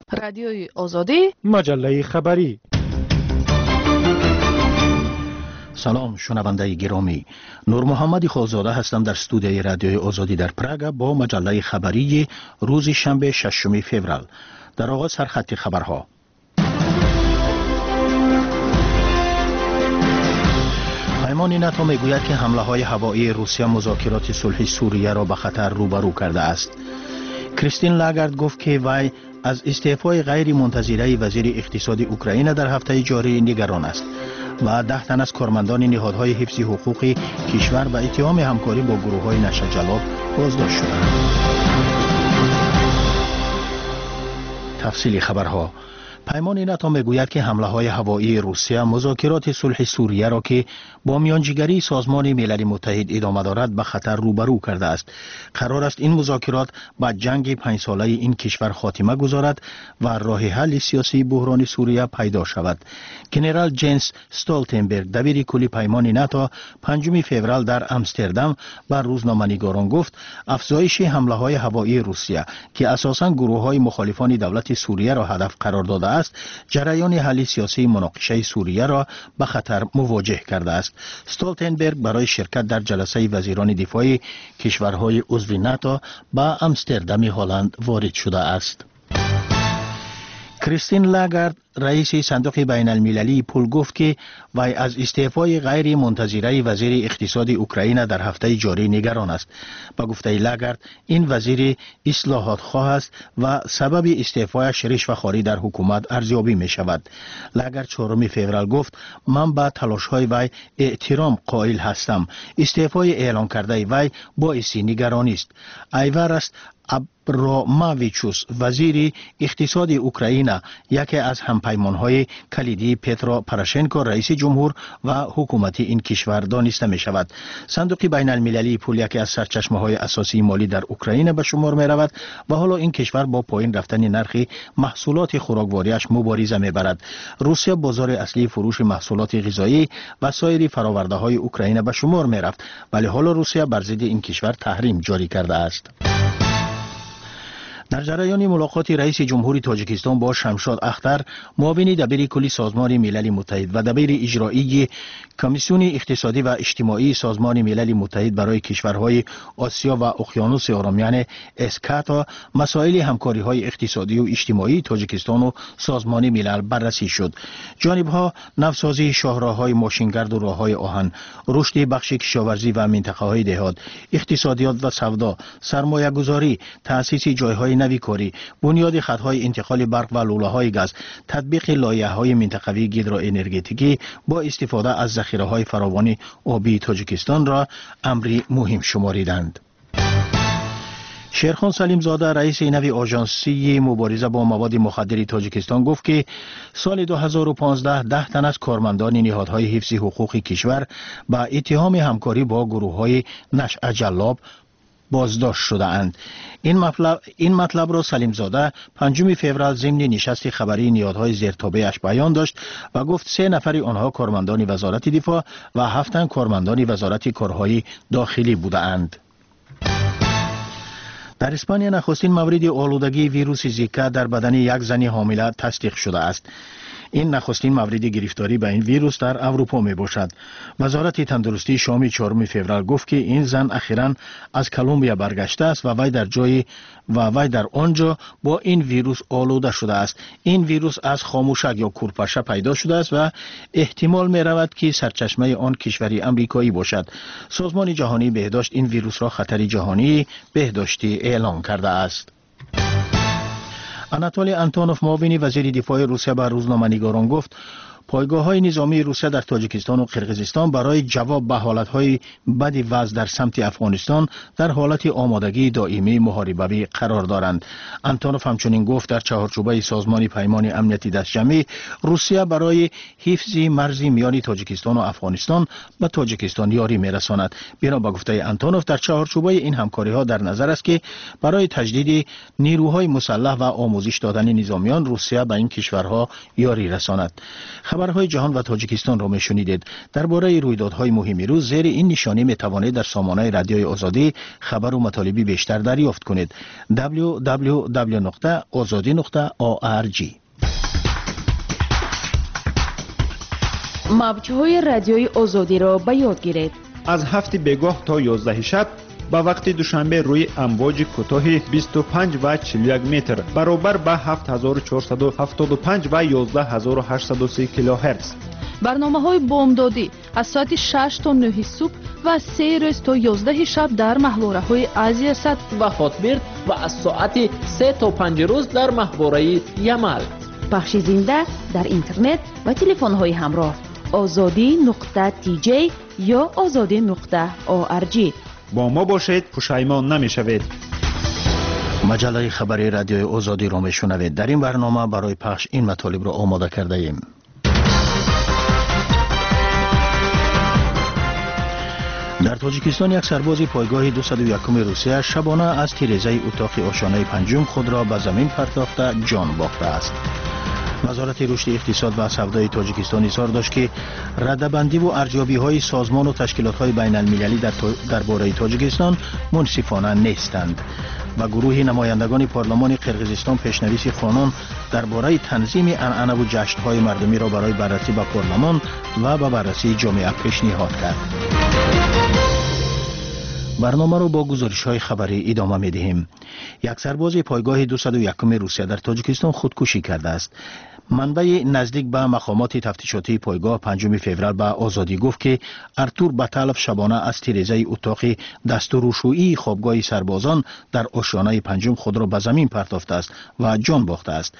رادیوی آزادی، مجله خبری. سلام شنونده گرامی، نور محمد خالزاده هستم در استودیوی رادیوی آزادی در پراگ با مجله خبری روز شنبه 6 فوریه. در آغاز سرخط خبرها. پیمان ناتو میگوید که حمله های هوایی روسیه مذاکرات صلح سوریه را به خطر روبرو کرده است. کریستین لاگارد گفت که وی از استعفای غیر منتظره وزیر اقتصاد اوکراین در هفته جاری نگران است و 10 تن از کارمندان نهادهای حفظ حقوق کشور به اتهام همکاری با گروه‌های نشر جلاب بازداشت شدند. تفصیل خبرها. پیمان ناتو میگوید که حمله های هوایی روسیه مذاکرات صلح سوریه را که با میانجیگری سازمان ملل متحد ادامه دارد به خطر روبرو کرده است. قرار است این مذاکرات با جنگ 5 ساله این کشور خاتمه گذارد و راه حل سیاسی بحران سوریه پیدا شود. ژنرال جنس استولتنبرگ دبیر کل پیمان ناتو 5 فوریه در آمستردام بر روزنامه‌نگاران گفت افزایش حمله های هوایی روسیه که اساساً گروه های مخالفان دولت سوریه را هدف قرار داده است، جریان حل سیاسی مناقشه سوریه را به خطر مواجه کرده است. استولتنبرگ برای شرکت در جلسه وزیران دفاع کشورهای عضو ناتو به آمستردام هلند وارد شده است. کریستین لاگارد رئیس صندوق بین المللی پول گفت که وی از استعفای غیر منتظره وزیر اقتصاد اوکراین در هفته جاری نگران است. با گفته لاگارد این وزیر اصلاحات خواه است و سبب استعفایش رشوه‌خواری در حکومت ارزیابی می شود. لاگارد 4 فوریه گفت من با تلاش‌های وی احترام قائل هستم. استعفای اعلان کرده وی باعث نگرانی است. ایور است ابراماویچوس وزیر اقتصاد اوکراین یکی از همپیمانهای کلیدی پترو پروشنکو رئیس جمهور و حکومت این کشور دانسته می شود. صندوق بین المللی پول یکی از سرچشمه‌های اساسی مالی در اوکراین به شمار می رود و حالا این کشور با پایین رفتن نرخ محصولات خوراکواریش مبارزه می برد. روسیه بازار اصلی فروش محصولات غذایی و سایر فرآورده‌های اوکراین به شمار می رفت، ولی حالا روسیه بر ضد این کشور تحریم جاری کرده است. در جریان ملاقات رئیس جمهوری تاجیکستان با شمشاد اختر معاون دبیر کلی سازمان ملل متحد و دبیر اجرایی کمیسیون اقتصادی و اجتماعی سازمان ملل متحد برای کشورهای آسیا و اقیانوس آرامیان اسکاتا مسائل همکاری‌های اقتصادی و اجتماعی تاجیکستان و سازمان ملل بررسی شد. جانب‌ها نوسازی شاهراه‌های ماشینگرد و راه‌های آهن، رشد بخش کشاورزی و منطقه‌های دهات، اقتصادیات و سودا، سرمایه‌گذاری، تأسیس جای‌های نوی کاری، بنیاد خطهای انتقال برق و لوله‌های گاز، تطبیق لایحه‌های منطقوی گیدروانرژتیکی با استفاده از ذخیره‌های فراوان آبی تاجیکستان را امری مهم شماریدند. شیرخان سلیم زاده رئیس نوی آژانسی مبارزه با مواد مخدر تاجیکستان گفت که سال 2015 10 تن از کارمندان نهادهای حفظ حقوق کشور با اتهام همکاری با گروه‌های نشر جلاب بازداشت شده اند. این مطلب را سلیم زاده 5 فوریه ضمن نشست خبری نهادهای زیرتابعش بیان داشت و گفت 3 نفر آنها کارمندان وزارت دفاع و 7 تن کارمندان وزارت کارهای داخلی بوده اند. در اسپانیا نخستین مورد آلودگی ویروس زیکا در بدن یک زن حامله تصدیق شده است. این نخستین مورد گرفتاری به این ویروس در اروپا می باشد. وزارت تندرستی شام 4 فوریه گفت که این زن اخیراً از کلمبیا برگشته است و وی در آنجا با این ویروس آلوده شده است. این ویروس از خاموشک یا کورپشه پیدا شده است و احتمال می رود که سرچشمه آن کشوری امریکایی باشد. سازمان جهانی بهداشت این ویروس را خطر جهانی بهداشتی اعلام کرده است. آناتولی آنتونوف معاون وزیر دفاع روسیه به روزنامه‌نگاران گفت پایگاه‌های نظامی روسیه در تاجیکستان و قرقیزستان برای جواب به حالت‌های بد وضع در سمت افغانستان در حالت آمادگی دائمی محاربوی قرار دارند. آنتونوف همچنین گفت در چهارچوبه سازمان پیمان امنیتی دستجمعی روسیه برای حفظ مرز میان تاجیکستان و افغانستان به تاجیکستان یاری می‌رساند. بنا به گفته آنتونوف در چهارچوبه این همکاری‌ها در نظر است که برای تجدید نیروهای مسلح و آموزش دادن نظامیان روسیه به این کشورها یاری رساند. خبرهای جهان و تاجیکستان را میشنیدید. درباره رویدادهای مهم روز زیر این نشانی میتوانید در سامانه رادیوی آزادی خبر و مطالبی بیشتر دریافت کنید. www.azadi.org. موج‌های رادیوی آزادی را به یاد گیرید. از 7 بگاه تا 11 شب با وقت دوشنبه روی امواج کوتاه 25 و 41 متر برابر با 7475 و 11830 کیلوهرتز. برنامه‌های بامدادی از ساعت 6 تا 9 صبح و 3 روز تا 11 شب در محوره‌های آسیا صد و خاطبرد و از ساعت 3 تا 5 روز در محوره یمل. پخش زنده در اینترنت و تلفن‌های همراه azadi.tj یا azadi.org. با ما باشید، پشیمان نمی‌شوید. مجله خبری رادیوی آزادی را میشنوید. در این برنامه برای پخش این مطالب را آماده کرده ایم. در تاجیکستان یک سرباز پایگاه 201 روسیه شبانه از تیره‌زای اتاق آشانه پنجم خود را به زمین پرتافته جان باخته است. وزارت رشد اقتصاد و سودای تاجیکستان اظهار داشت که رده‌بندی و ارزیابی‌های سازمان و تشکیلات‌های بین‌المللی درباره تاجیکستان منصفانه نیستند و گروه نمایندگان پارلمان قرقیزستان پیشنویس قانون درباره تنظیم عنعنه و جشن‌های مردمی را برای بررسی به پارلمان و به بررسی جامعه پیشنهاد کرد. برنامه را با گزارش‌های خبری ادامه می‌دهیم. یک سرباز پایگاه 201 روسیه در تاجیکستان خودکشی کرده است. منبع نزدیک به مقامات تفتیشاتی پایگاه 5 فوریه به آزادی گفت که ارتور باتالوف شبانه از تیره‌زای اتاق دستورالشویی خوابگاه سربازان در آشیانه 5 خود را به زمین پرتافته است و جان باخته است.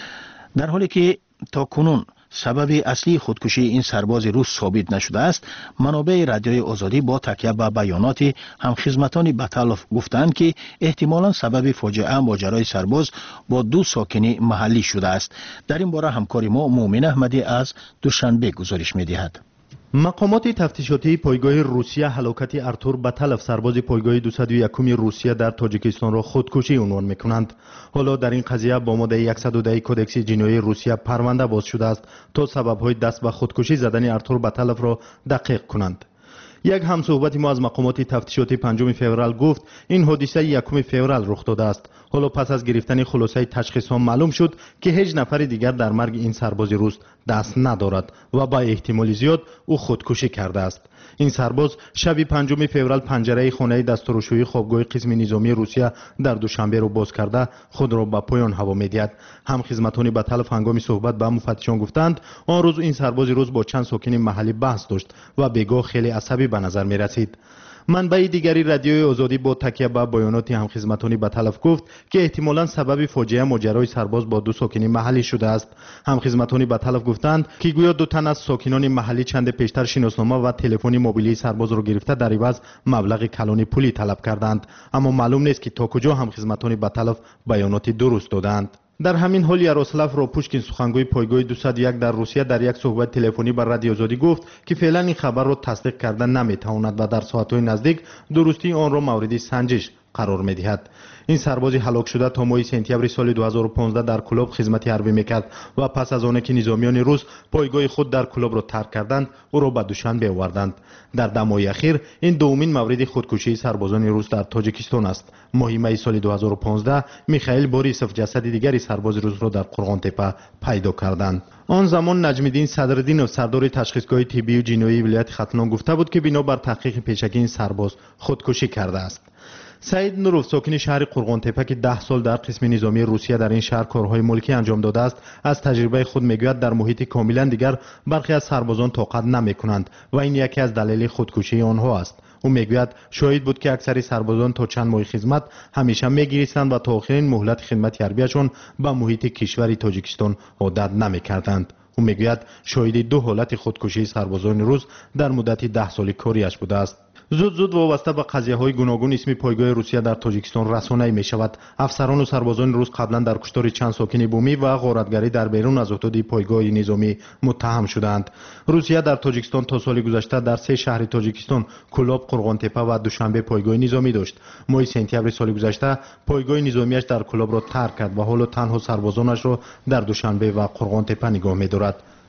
در حالی که تا کنون سبب اصلی خودکشی این سرباز روس ثابت نشده است، منابع رادیوی آزادی با تکیه به بیانات همخدمتان باتالوف گفتند که احتمالاً سبب فاجعه ماجرای سرباز با 2 ساکن محلی شده است. در این باره همکار ما مومن احمدی از دوشنبه گزارش می‌دهد. مقامات تفتیشاتی پایگاه روسیه هلاکت ارتور باتالوف سرباز پایگاه 201 روسیه در تاجیکستان را خودکشی عنوان می‌کنند. حالا در این قضیه با ماده 110 کدکس جنایی روسیه پرونده باز شده است تا سبب‌های دست به خودکشی زدن ارتور باتالوف را دقیق کنند. یک همصحبت ما از مقامات تفتیشاتی 5 فوریه گفت این حادثه 1 فوریه رخ داده است. حالا پس از گرفتن خلاصه تشخیص ها معلوم شد که هیچ نفر دیگر در مرگ این سرباز روس دست ندارد و با احتمال زیاد او خودکشی کرده است. این سرباز شب 5 فوریه پنجره خانه دستورالشویی خوابگاه قسم نظامی روسیه در دوشنبه را باز کرده خود را به پایان هوا می‌دهد. همخدمتان باتالوف هنگام صحبت با مفتشان گفتند آن روز این سرباز روس با چند ساکن محلی بحث داشت و بگاه خیلی عصبی به نظر می رسید. منبع دیگری رادیوی آزادی با تکیه به بیانات همخدمتان باتالوف گفت که احتمالاً سبب فاجعه ماجرای سرباز با 2 ساکن محلی شده است. همخدمتان باتالوف گفتند که گویا 2 تن از ساکنان محلی چند پیشتر شناسنامه و تلفن موبیلی سرباز را گرفته در عوض مبلغ کلان پولی طلب کردند، اما معلوم نیست که تا کجا همخدمتان باتالوف بیانات درست دادند. در همین حال یاروسلاف روپوشکین سخنگوی پایگاه 201 در روسیه در یک صحبت تلفنی با رادیو آزادی گفت که فعلا این خبر را تصدیق کردن نمیتواند و در ساعت‌های نزدیک درستی آن را مورد سنجش قرار می‌دهد. این سرباز هلاک شده تا ماه سپتامبر سال 2015 در کلوب خدمت حربی میکرد و پس از آنکه نظامیان روس پایگاه خود در کلوب را ترک کردند او را به دوشنبه آوردند. در دمای اخیر این دومین مورد خودکشی سربازان روس در تاجیکستان است. ماه می سال 2015 میخائیل بوریسوف جسد دیگری سرباز روس را در قرغان تپه پیدا کردند. آن زمان نجم‌الدین صدرالدینov سردار تشخیصگاه طبی و جنایی ولایت ختلان گفته بود که بنابر تحقیق پیشگی این سرباز خودکشی کرده است. سعید نوروف ساکن شهر قرغان تپه که 10 سال در قسم نظامی روسیه در این شهر کارهای ملکی انجام داده است از تجربه خود میگوید در محیط کاملا دیگر برخی از سربازان طاقت نمیکنند و این یکی از دلایل خودکشی آنها است. او میگوید شاهد بود که اکثر سربازان تا چند ماه خدمت همیشه میگریستند و تا آخرین مهلت خدمت حربیشان به محیط کشور تاجیکستان عادت نمیکردند. او میگوید شاهد 2 حالت خودکشی سربازان روس در مدت 10 سال کاریش بوده است. زود وابسته به قضیه‌های گوناگون اسم پایگاه روسیه در تاجیکستان رسانه‌ای می‌شود. افسران و سربازان روس قبلا در کشتار چند ساکن بومی و غارتگری در بیرون از حدود پایگاه نظامی متهم شدند. روسیه در تاجیکستان تا سال گذشته در 3 شهر تاجیکستان کلاب، قرغان تپه و دوشنبه پایگاه نظامی داشت. ماه سپتامبر سال گذشته پایگاه نظامیش در کلاب را ترک کرد و حالا تنها سربازانش را در دوشنبه و قرغان تپه نگاه می‌دارد.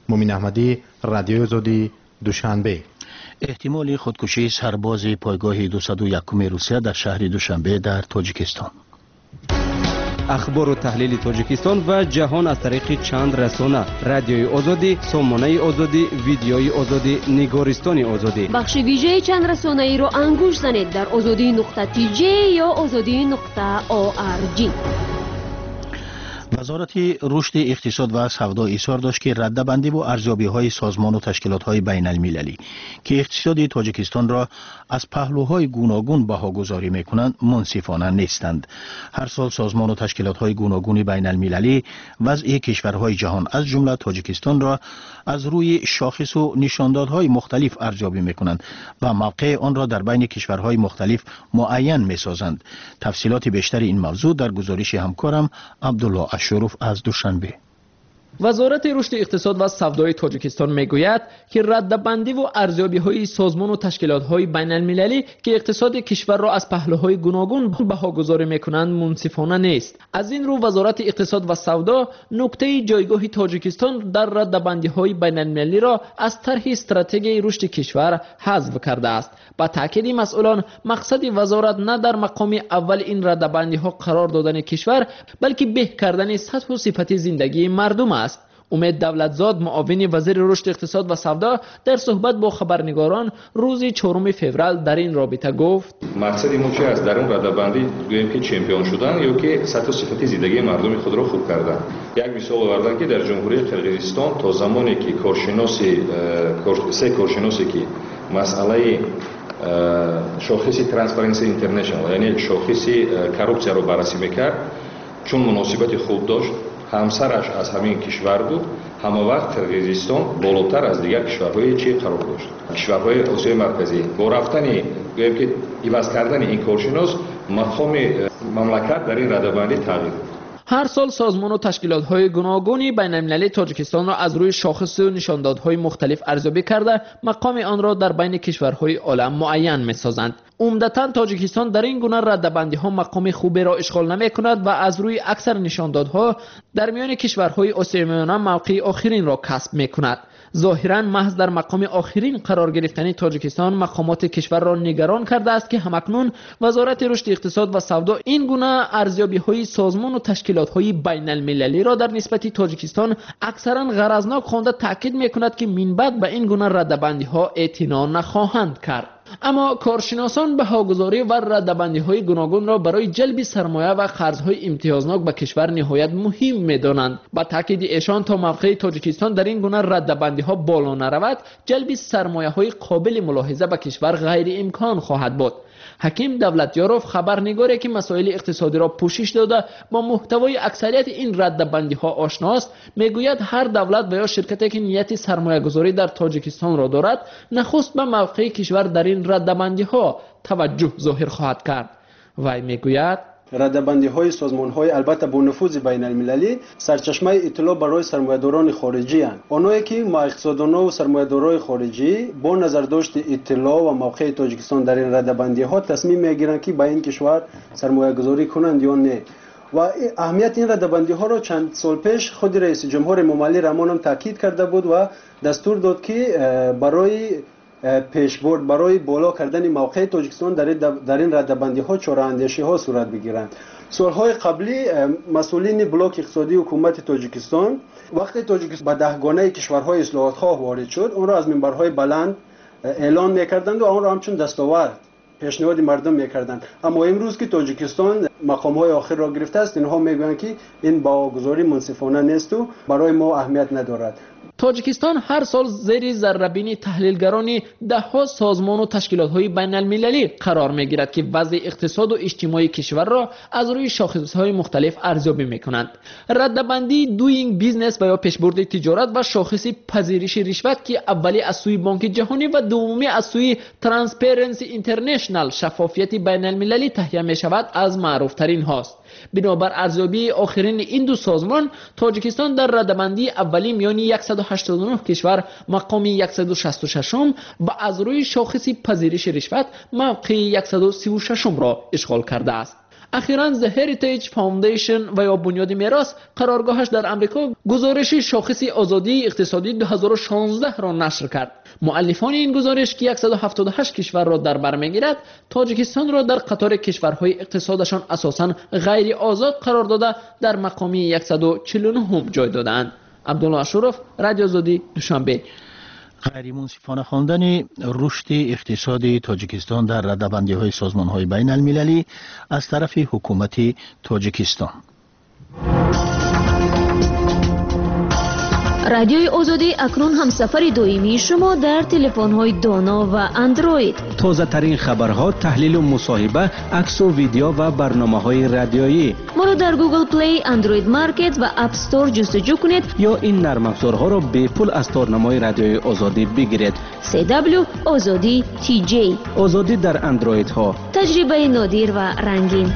مومین احمدی، رادیو آزادی، دوشنبه. احتمال خودکشی سرباز پایگاه 201 روسیه در شهر دوشنبه در تاجیکستان. اخبار و تحلیل تاجیکستان و جهان از طریق چند رسانه: رادیوی آزادی، سامانه آزادی، ویدیوی آزادی، نگارستان آزادی. بخش ویژه چند رسانه ای را انگوش زنید در azadi.tj یا azadi.org. وزارت رشد اقتصاد و سودا اظهار داشت که رده‌بندی و ارزیابی‌های سازمان و تشکیلات‌های بین‌المللی که اقتصاد تاجیکستان را از پهلوهای گوناگون بهاگذاری می‌کنند منصفانه نیستند. هر سال سازمان و تشکیلات‌های گوناگون بین‌المللی وضع کشورهای جهان از جمله تاجیکستان را از روی شاخص و نشاندادهای مختلف ارزیابی می‌کنند و موقع آن را در بین کشورهای مختلف معین می‌سازند. تفصیلات بیشتر این موضوع در گزارش همکارم عبدالله شروف از دوشنبه. وزارت رشد اقتصاد و سودای تاجیکستان میگوید که رده‌بندی و ارزیابی‌های سازمان و تشکیلات‌های بین‌المللی که اقتصاد کشور را از پهلوهای گوناگون بهاگذاری می‌کنند منصفانه نیست. از این رو وزارت اقتصاد و سودا نقطه جایگاه تاجیکستان در رده‌بندی‌های بین‌المللی را از طرح استراتژی رشد کشور حذف کرده است. با تاکید مسئولان مقصد وزارت نه در مقام اول این رده‌بندی‌ها قرار دادن کشور بلکه بهتر کردن سطح و صفت زندگی مردم است. امید دولتزاد معاون وزیر رشد اقتصاد و سودا در صحبت با خبرنگاران روز 4 فوریه در این رابطه گفت: مقصد ما چی است؟ در اون رده‌بندی گوییم که چمپیون شدن یا که سطح و صفت زندگی مردم خود را خوب کردن. یک مثال آوردن که در جمهوری قرقیزستان تا زمانی که سه کارشناسی که مسئله شاخص ترانسپرنسی اینترنشنال یعنی شاخص کروپسیا را بررسی میکرد، چون مناسبت خوب داشت، همسرش از همین کشور بود، همه وقت قرقیزستان بالاتر از دیگر کشورهای چی قرار داشت. کشورهای آسیای مرکزی با رفتن گوییم که عوض کردن این کارشناس مقام مملکت در این رده‌بندی تغییر. هر سال سازمان و تشکیلات‌های گوناگون بین‌المللی تاجیکستان را از روی شاخص و نشاندادهای مختلف ارزیابی کرده مقام آن را در بین کشورهای عالم معین می‌سازند. عمدتاً تاجیکستان در این گونه رده‌بندی‌ها مقام خوبی را اشغال نمی‌کند و از روی اکثر نشاندادها در میان کشورهای آسیای میانه موقع آخرین را کسب می‌کند. ظاهراً محض در مقام آخرین قرار گرفتن تاجیکستان مقامات کشور را نگران کرده است که همکنون وزارت رشد اقتصاد و سودا این گونه ارزیابی‌های سازمان و تشکیلات‌های بین‌المللی را در نسبت تاجیکستان اکثراً غرضناک خوانده تاکید می‌کند که من بعد به این گونه رده‌بندی‌ها اعتنا نخواهند کرد. اما کارشناسان بهاگذاری و رده‌بندی‌های گوناگون را برای جلب سرمایه و قرض‌های امتیازناک به کشور نهایت مهم می‌دانند. با تاکید ایشان تا موقع تاجیکستان در این گونه رده‌بندی‌ها بالا نرود، جلب سرمایه‌های قابل ملاحظه به کشور غیر امکان خواهد بود. حکیم دولتیاروف خبرنگاری که مسائل اقتصادی را پوشش داده با محتوای اکثریت این رده‌بندی‌ها آشناست میگوید هر دولت و یا شرکتی که نیت سرمایه‌گذاری در تاجیکستان را دارد نخست به موقع کشور در این رده‌بندی‌ها توجه ظاهر خواهد کرد. وی میگوید رده‌بندی‌های سازمان‌های البته با نفوذ بین‌المللی سرچشمه اطلاع برای سرمایه‌داران خارجی اند. آنهایی که ما اقتصاددانان و سرمایه‌داران خارجی با نظرداشت اطلاع و موقع تاجیکستان در این رده‌بندی‌ها تصمیم می‌گیرند که به این کشور سرمایه‌گذاری کنند یا نه. و اهمیت این رده‌بندی‌ها را چند سال پیش خود رئیس جمهور ممالی رحمان هم تاکید کرده بود و دستور داد که برای پیشبرد برای بالا کردن موقع تاجیکستان در این رده‌بندی‌ها چاره‌اندیشی‌ها صورت بگیرند. سالهای قبلی مسئولین بلاک اقتصادی حکومت تاجیکستان وقتی تاجیکستان به دهگانه کشورهای اصلاحات‌خواه وارد شد اون را از منبرهای بلند اعلان می‌کردند و آن را همچون دستاورد پیشنهاد مردم می‌کردند. اما امروز که تاجیکستان مقام‌های آخر را گرفته است اینها میگویند که این باگذاری منصفانه نیست و برای ما اهمیت ندارد. تاجیکستان هر سال زیر ذره‌بین تحلیلگران ده‌ها سازمان و تشکیلات‌های بین‌المللی قرار می‌گیرد که وضع اقتصاد و اجتماعی کشور را از روی شاخص‌های مختلف ارزیابی می‌کنند. رده‌بندی دوینگ بیزنس و یا پیشبرد تجارت و شاخص پذیرش رشوت که اولی از سوی بانک جهانی و دومی از سوی ترانسپرنسی اینترنشنال شفافیت بین‌المللی تهیه می‌شود از معروف‌ترین هاست. بنابر ارزیابی آخرین این دو سازمان تاجیکستان در رده‌بندی اولی میان 189 کشور مقام 166 و از روی شاخص پذیرش رشوت موقع 136 را اشغال کرده است. اخیراً The Heritage Foundation و یا بنیاد میراث قرارگاهش در امریکا گزارش شاخص آزادی اقتصادی 2016 را نشر کرد. مؤلفان این گزارش که 178 کشور را در بر میگیرد، تاجیکستان را در قطار کشورهای اقتصادشان اساساً غیر آزاد قرار داده در مقام 149 جای دادند. عبدالله اشرف، رادیو آزادی، دوشنبه. غیر منصفانه خواندن رشد اقتصادی تاجیکستان در رده‌بندی‌های سازمان‌های بین المللی از طرف حکومت تاجیکستان. رادیوی آزادی اکنون همسفر دائمی شما در تلفن‌های دانا و اندروید. تازه ترین خبرها، تحلیل و مصاحبه، عکس و ویدیو و برنامه‌های رادیویی. ما را در گوگل پلی، اندروید مارکت و اپ استور جستجو کنید یا این نرم افزارها را به پول از تارنمای رادیوی آزادی بگیرید. CW آزادی TJ. آزادی در اندروید ها. تجربه نادر و رنگین.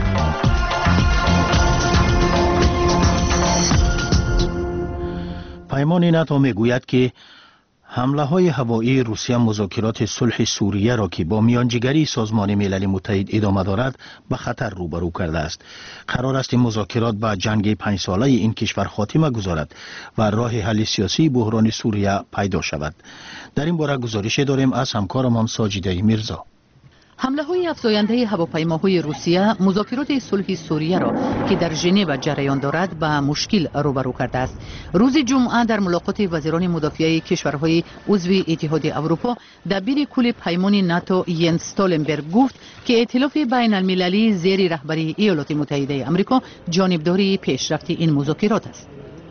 پیمان ناتو میگوید که حمله های هوایی روسیه مذاکرات صلح سوریه را که با میانجیگری سازمان ملل متحد ادامه دارد به خطر روبرو کرده است. قرار است این مذاکرات به جنگ 5 ساله این کشور خاتمه گذارد و راه حل سیاسی بحران سوریه پیدا شود. در این باره گزارش داریم از همکارمان ساجده میرزا. حمله های افزاینده هواپیماهای روسیه مذاکرات صلح سوریه را که در ژنو جریان دارد به مشکل روبرو کرده است. روز جمعه در ملاقات وزیران مدافعه کشورهای عضو اتحاد اروپا، دبیر کل پیمان ناتو ینس استولنبرگ گفت که ائتلاف بین المللی زیر رهبری ایالات متحده آمریکا جانبداری پیشرفت این مذاکرات است.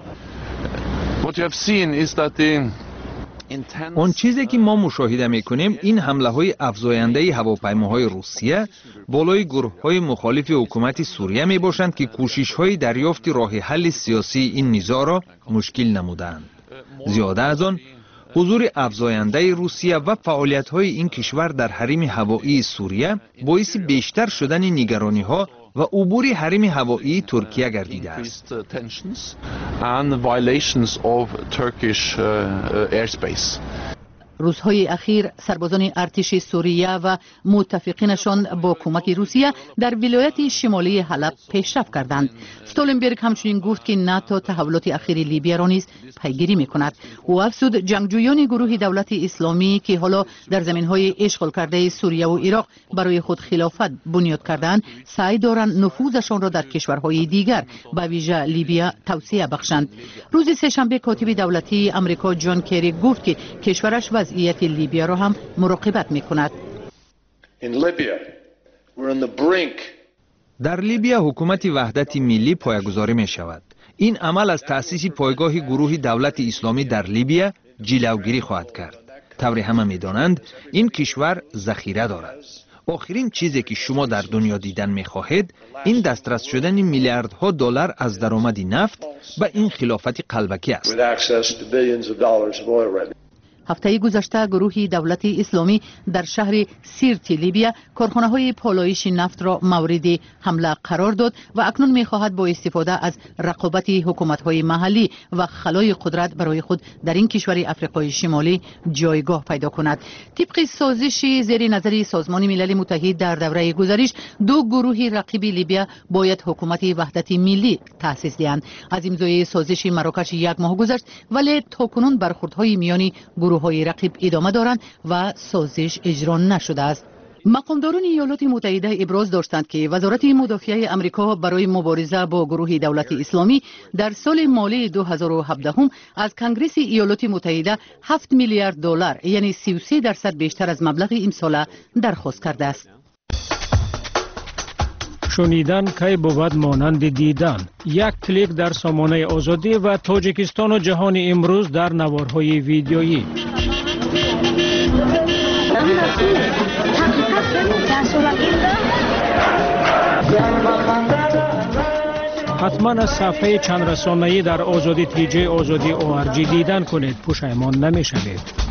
آن چیزی که ما مشاهده میکنیم این حمله های افزاینده هواپیماهای روسیه بالای گروه های مخالف حکومت سوریه می باشند که کوشش های دریافت راه حل سیاسی این نزاع را مشکل نمودند. زیاده از آن، حضور افزاینده روسیه و فعالیت های این کشور در حریم هوایی سوریه باعث بیشتر شدن نگرانی ها و عبور حریم هوایی ترکیه گردیده است. روزهای اخیر سربازان ارتش سوریه و متفقینشان با کمک روسیه در ولایت شمالی حلب پیشرفت کردند. استولنبرگ همچنین گفت که ناتو تحولات اخیر لیبی را نیز پیگیری می‌کند. او افزود جنگجویان گروه دولت اسلامی که حالا در زمین‌های اشغال کرده سوریه و عراق برای خود خلافت بنیاد کردند، سعی دارند نفوذشان را در کشورهای دیگر به ویژه لیبی توسعه بخشند. روز سه‌شنبه کاتب دولتی آمریکا جان کری گفت که کشورش وضعیت لیبیا را هم مراقبت می‌کند. در لیبیا حکومت وحدت ملی پایه‌گذاری می‌شود. این عمل از تأسیس پایگاه گروه دولت اسلامی در لیبیا جلوگیری خواهد کرد. طوری همه می‌دانند این کشور ذخیره دارد. آخرین چیزی که شما در دنیا دیدن می‌خواهید این دسترس شدن میلیاردها دلار از درآمد نفت به این خلافت قلبکی است. هفته گذشته گروه دولت اسلامی در شهر سیرت لیبیا کارخانه‌های پالایش نفت را مورد حمله قرار داد و اکنون می‌خواهد با استفاده از رقابت حکومت‌های محلی و خلای قدرت برای خود در این کشور افریقای شمالی جایگاه پیدا کند. طبق سازشی زیر نظر سازمان ملل متحد در دوره گذشته، دو گروه رقیب لیبیا باید حکومت وحدت ملی تأسیس دهند. از امضای سازش مراکش یک ماه گذشت، ولی تاکنون برخوردهای میان های رقیب ادامه دارند و سازش اجرا نشده است. مقامداران ایالات متحده ابراز داشتند که وزارت مدافعه آمریکا برای مبارزه با گروه دولت اسلامی در سال مالی 2017 از کنگره ایالات متحده 7 میلیارد دلار یعنی 33% بیشتر از مبلغ امسال درخواست کرده است. شنیدن کی بود مانند دیدن. یک کلیک در سامانه آزادی و تاجیکستان و جهان امروز در نوارهای ویدیویی. حتما از صفحه چند رسانه‌ای در آزادی TJ آزادی ORG دیدن کنید، پشیمان نمی‌شوید.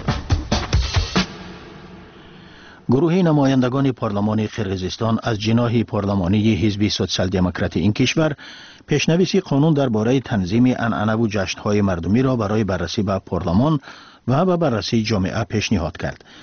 گروه نمایندگان پارلمان قرقیزستان از جناح پارلمانی حزب سوسیال دموکرات این کشور پیشنویس قانون درباره تنظیم عنعنه و جشن‌های مردمی را برای بررسی به پارلمان و به بررسی جامعه پیشنهاد کرد.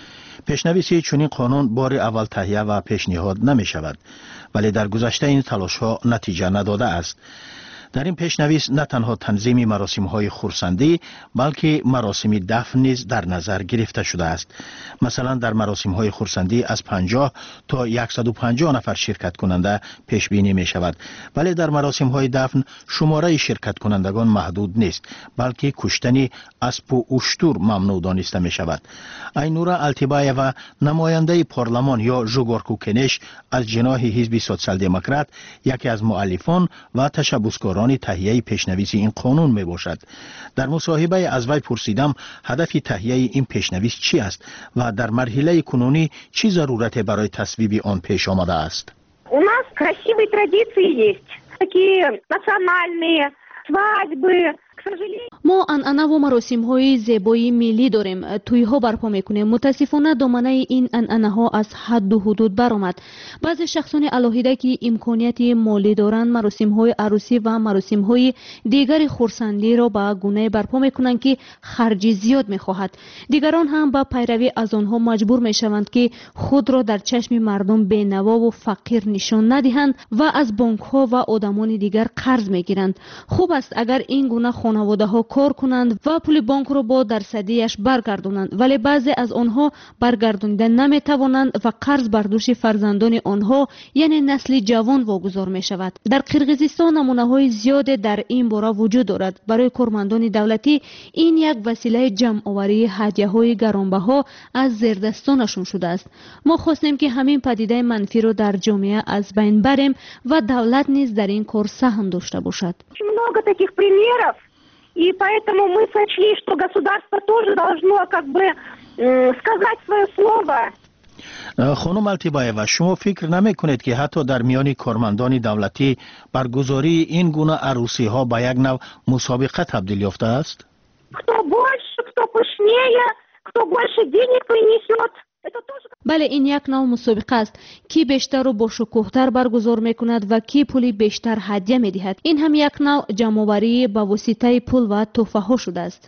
پیشنویس چنین قانون بار اول تهیه و پیشنهاد نمی شود، ولی در گذشته این تلاش ها نتیجه نداده است. در این پیشنویس نه تنها تنظیم مراسم های خرسندی بلکه مراسم دفن نیز در نظر گرفته شده است. مثلا در مراسم های خرسندی از 50 تا 150 نفر شرکت کننده پیش بینی می شود، ولی در مراسم های دفن شماره شرکت کنندگان محدود نیست، بلکه کشتن اسب و اشتر ممنوع دانسته می شود. اینورا التیبایوا نماینده پارلمان یا ژوگورکو کنش از جناح حزب سوسیال دموکرات یکی از مؤلفان و تشبثکاران تهیه پیشنویس این قانون می باشد. در مصاحبه از وی پرسیدم هدف تهیه این پیشنویس چی است و در مرحله کنونی چی ضرورت برای تصویب آن پیش آمده است. У нас красивые традиции есть, такие национальные свадьбы. ما انعنه و مراسم های زیبایی ملی داریم، تویها برپا میکنیم. متاسفانه دامنه این انعنه ها از حد و حدود برآمد. بعضی شخصان الهیده که امکانیت مالی دارند مراسم های عروسی و مراسم های دیگر خرسندی را به گونه برپا میکنند که خرج زیاد میخواهد. دیگران هم با پیروی از آنها مجبور میشوند که خود را در چشم مردم بینوا و فقیر نشان ندهند و از بانک ها و آدمان دیگر قرض میگیرند. خوب است اگر این گونه خانواده ها کار کنند و پول بانک را با درصدیش برگردانند، ولی بعضی از آنها برگردانده نمی توانند و قرض بر دوش فرزندان آنها یعنی نسل جوان واگذار می شود. در قرقیزستان نمونه های زیاد در این باره وجود دارد. برای کارمندان دولتی این یک وسیله جمع آوری هدیه های گرانبها از زیردستانشون شده است. ما خواستیم که همین پدیده منفی رو در جامعه از بین بریم و دولت نیز در این کار سهم داشته باشد. Много таких примеров. И поэтому мы сочли, что государство тоже должно сказать свое слово. خانم التیبایوا، شما فکر نمی کنید که حتی در میان کارمندان دولتی برگزاری این گونه عروسی ها به یک نوع مسابقه تبدیل یافته است؟ Кто больше, кто пышнее, кто больше денег принесет. بله، این یک نوع مسابقه است. کی بیشتر و با شکوهتر برگزار میکند و کی پولی بیشتر هدیه میدهد. این هم یک نوع جمع‌آوری با واسطه پول و تحفه ها شده است.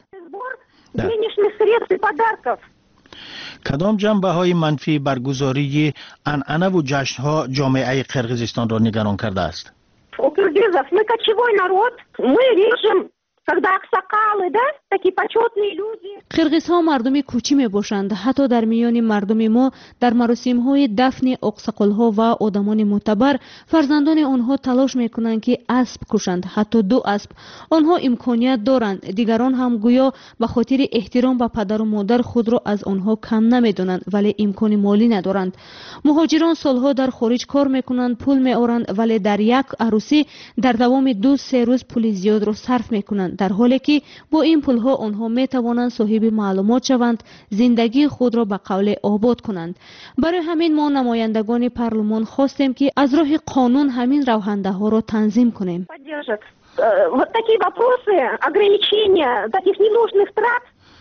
کدام جنبه های منفی برگزاری انعنه و جشن ها جامعه قرقیزستان را نگران کرده است؟ У киргизов мы кочевой народ, мы режем, когда аксакалы, да, такие почетные люди. قرقیز ها مردم کوچی می باشند. حتی در میان مردم ما در مراسم های دفن اقساقل ها و آدمان معتبر فرزندان آنها تلاش می کنند که اسب کشند، حتی 2 اسب. آنها امکانیت دارند. دیگران هم گویا به خاطر احترام به پدر و مادر خود را از آنها کم نمی دانند، ولی امکان مالی ندارند. مهاجران سالها در خارج کار می کنند، پول می آورند، ولی در یک عروسی در دوام 2-3 روز پول زیاد را صرف می کنند، در حالی که با این پول ها آنها می توانند صاحب معلومات شوند، زندگی خود را به قول آباد کنند. برای همین ما نمایندگان پارلمان خواستیم که از راه قانون همین روحنده ها را تنظیم کنیم. Вот такие вопросы, ограничения таких ненужных трат,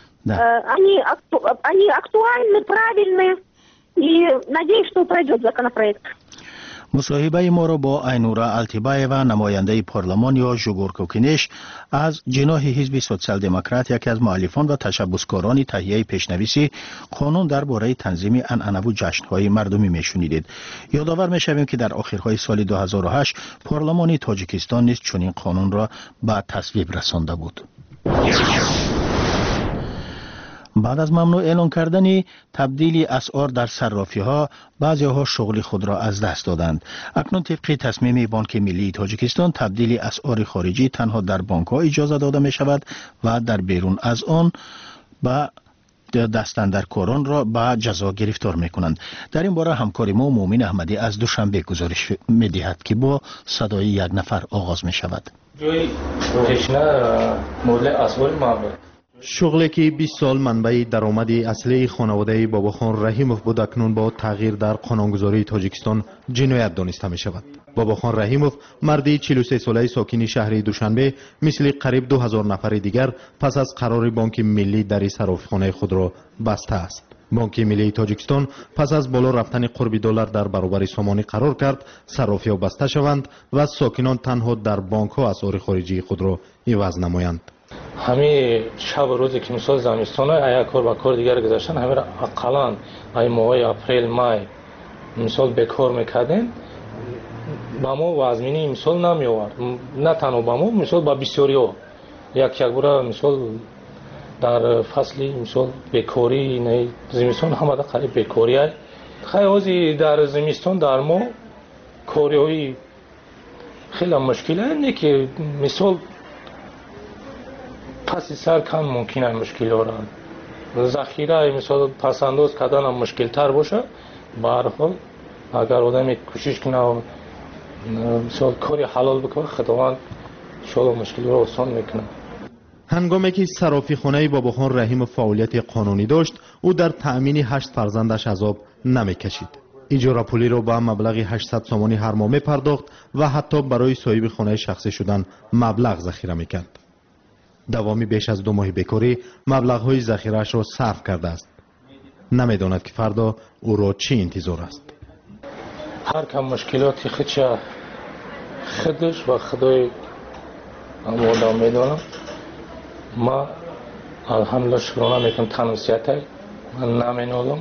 они актуальны, правильны, и надеюсь, что пройдет законопроект. مصاحبه ما را با اینورا التیبایوا نماینده پارلمان یا ژوگورکو کنش از جناح حزب سوسیال دموکرات یکی از مؤلفان و تشبثکاران تهیه پیشنویس قانون درباره تنظیم انعنه و جشن‌های مردمی میشنیدید. یادآور می‌شویم که در آخرهای سال 2008 پارلمان تاجیکستان نیز چنین قانون را به تصویب رسانده بود. بعد از ممنوع اعلان کردن تبدیل اسعار در صرافی ها، بعضی ها شغل خود را از دست دادند. اکنون طبق تصمیم بانک ملی تاجیکستان تبدیل اسعار خارجی تنها در بانک ها اجازه داده می شود و در بیرون از آن با دستاندرکاران را به جزا گرفتار می کنند. در این باره همکار ما مومن احمدی از دوشنبه گزارش می دهد که با صدای یک نفر آغاز می شود. شغلی که 20 سال منبع درآمدی اصلی خانواده باباخان رحیموف بود اکنون با تغییر در قانونگذاری تاجیکستان جنایت دانسته می شود. باباخان رحیموف مردی 43 ساله ساکن شهر دوشنبه مثل قریب 2000 نفر دیگر پس از قرار بانک ملی در صرافیخانه خود را بسته است. بانک ملی تاجیکستان پس از بالا رفتن قرب دلار در برابر سامانی قرار کرد صرافی‌ها بسته شوند و ساکنان تنها در بانک‌ها اسعار خارجی خود را عوض نمایند. همه شب و روزی که مثال زمستان های کار با کار دیگر گذاشتن همه را اقلا ای ماه اپریل مای مثال بکار میکردن با ما وزمینی مثال نمی آورد نه تنها با ما مثال با بسیاری ها یک بار مثال در فصل مثال بکاری نه زمستان هم قریب بکاری های خیلی در زمستان در ما کاری های خیلی مشکل نه که مثال پس سر کم ممکنه مشکل آورد ذخیره مثال پس انداز کردن هم مشکل تر باشه به هر حال اگر آدم کوشش کنه مثال کاری حلال بکنه خداوند شاید مشکل رو آسان میکنه. هنگامی که صرافی خانه باباخان رحیم فعالیت قانونی داشت او در تأمین 8 فرزندش عذاب نمیکشید. اجاره پولی را با مبلغ 800 سومانی هر ماه پرداخت و حتی برای صاحب خانه شخصی شدن مبلغ ذخیره میکرد. دوامی بیش از 2 ماه بیکاری مبلغ‌های ذخیره‌اش را صرف کرده است. نمی‌داند که فردا او را چی انتظار است. هر کم مشکلاتی خودش و خدای آدم می‌دانم. ما الحمدلله شکرانه میکنم تنوسیت های من نمینولم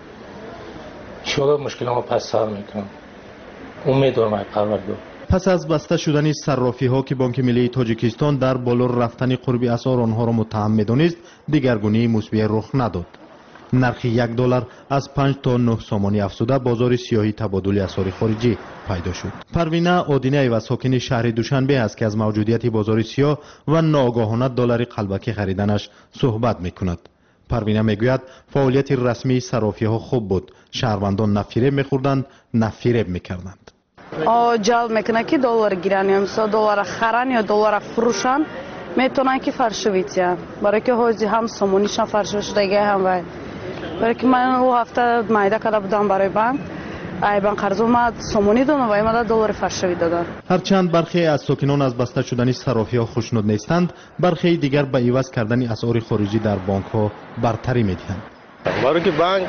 شاید مشکلات پس سر میکنم امیدوارم ای پروردگار. پس از بسته شدن صرافی ها که بانک ملی تاجیکستان در بالا رفتن قرب اسعار آنها را متهم می‌دانست دیگرگونی مثبت رخ نداد. نرخ $1 از 5 تا 9 سومانی افزوده بازار سیاهی تبادل اسعار خارجی پیدا شد. پروینه عادینی و ساکن شهر دوشنبه است که از موجودیت بازار سیاه و ناگهانه دلار قلبکی خریدنش صحبت می‌کند. پروینه میگوید فعالیت رسمی صرافی ها خوب بود. شهروندان نه فریب می‌خوردند نه فریب می‌کردند. جلب میکنه که دلار گیرن یا مثلا دلار خرن یا دلار فروشن میتونن که فرشویتن برای که حاجی هم سومونیشان فرشو شده هم وای برای که من او هفته مایده کرده بودم برای بانک ای بانک قرض اومد سومونی دادن و ایماده دلار فرشوی دادن. هرچند برخی از ساکنان از بسته شدن صرافی ها خوشنود نیستند برخی دیگر به عوض کردن اسعار خارجی در بانک ها برتری میدهند. برای که بانک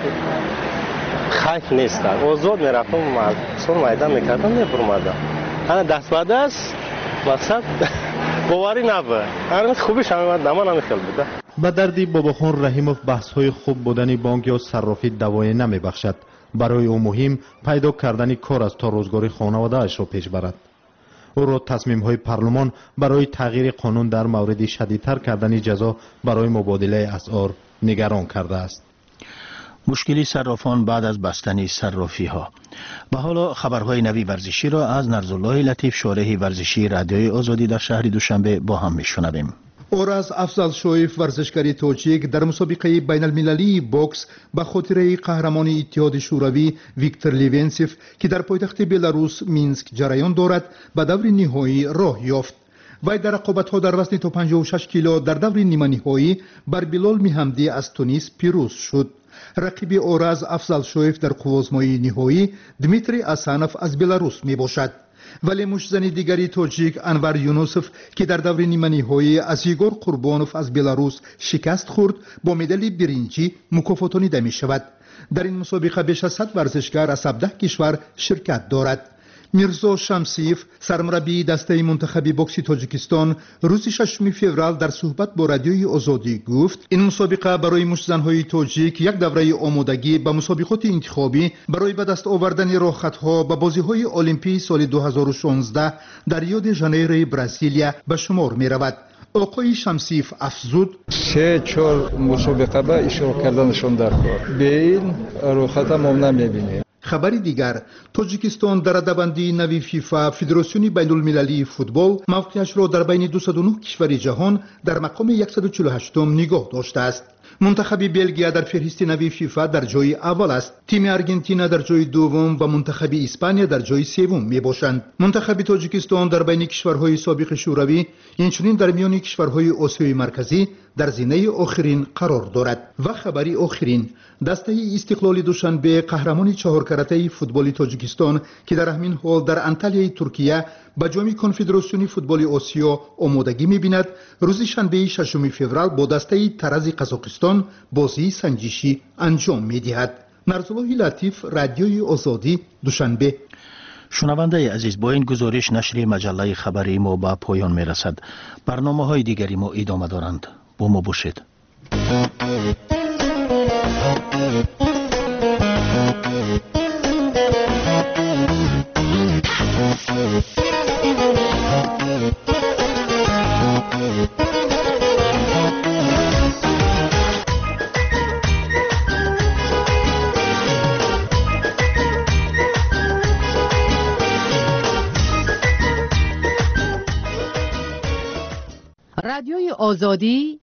خاک نیست آزاد میرفتم سر میدان میکردم میفرمادم انا دست بعد است مقصد باوری نبود هر خوبش هم دمان نمیخل بوده. به دردی باباخان رحیموف بحث های خوب بودن بانک یا صرافی دوای نمیبخشد. برای او مهم پیدا کردن کار است تا روزگار خانواده اش را پیش برد. او را تصمیم های پارلمان برای تغییر قانون در مورد شدیدتر کردن جزا برای مبادله اسعار نگران کرده است. مشکلی صرافان بعد از بستن صرافی ها. و حالا خبرهای نوی ورزشی را از نرزالله لطیف شارح ورزشی رادیوی آزادی در شهر دوشنبه با هم میشنویم. اورز افضل شویف ورزشکاری توجیک در مسابقه بین المللی بوکس به خاطر قهرمان اتحاد شوروی ویکتور لیونسیف که در پایتخت بلاروس مینسک جریان دارد به دور نهایی راه یافت. وی در رقابت‌ها در وزن تا 56 کیلو در دور نیمه نهایی بر بلال میحمدی از تونس پیروز شد. رقیب اورز افضل شویف در قوزمایی نهایی دمیتری اسانوف از بلاروس می باشد. ولی مشزن دیگری توجیک انور یونوسف که در دور نیمه نهایی از ایگور قربانوف از بلاروس شکست خورد با مدال برنجی مکافاتانیده می شود. در این مسابقه بیش از 100 ورزشکار از 17 کشور شرکت دارد. میرزا شمسیف سرمربی دسته منتخب بوکس تاجیکستان روز 6 فوریه در صحبت با رادیوی آزادی گفت این مسابقه برای مشزن‌های تاجیک یک دوره آمادگی به مسابقات انتخابی برای به دست آوردن راه‌خطها به بازی‌های المپی سال 2016 در ریو دی ژانیرو برزیلیا به شمار می‌رود. آقای شمسیف افزود 3-4 مسابقه به اشتراک کردنشون در کار به این راه‌خط ما نمی‌بینیم. خبری دیگر تاجیکستان در رده‌بندی نوی فیفا فدراسیون بین المللی فوتبال موقعش را در بین 209 کشور جهان در مقام 148م نگاه داشته است. منتخب بلژیا در فهرست نوی فیفا در جای اول است. تیم آرژانتین در جای دوم و منتخب اسپانیا در جای سوم می باشند. منتخب تاجیکستان در بین کشورهای سابق شوروی اینچنین در میان کشورهای آسیای مرکزی در زینه آخرین قرار دارد. و خبری آخرین دسته استقلال دوشنبه قهرمان 4 کرته فوتبال تاجیکستان که در همین حال در انطالیای ترکیه به جام کنفدراسیون فوتبال آسیا آمادگی می‌بیند روز شنبه 6 فوریه با دسته ترز قزاقستان بازی سنجشی انجام می‌دهد. نرزالله لطیف رادیوی آزادی دوشنبه. شنونده عزیز، با این گزارش نشر مجله خبری ما به پایان می رسد. برنامه های دیگری ما ادامه دارند. با ما باشید. رادیوی آزادی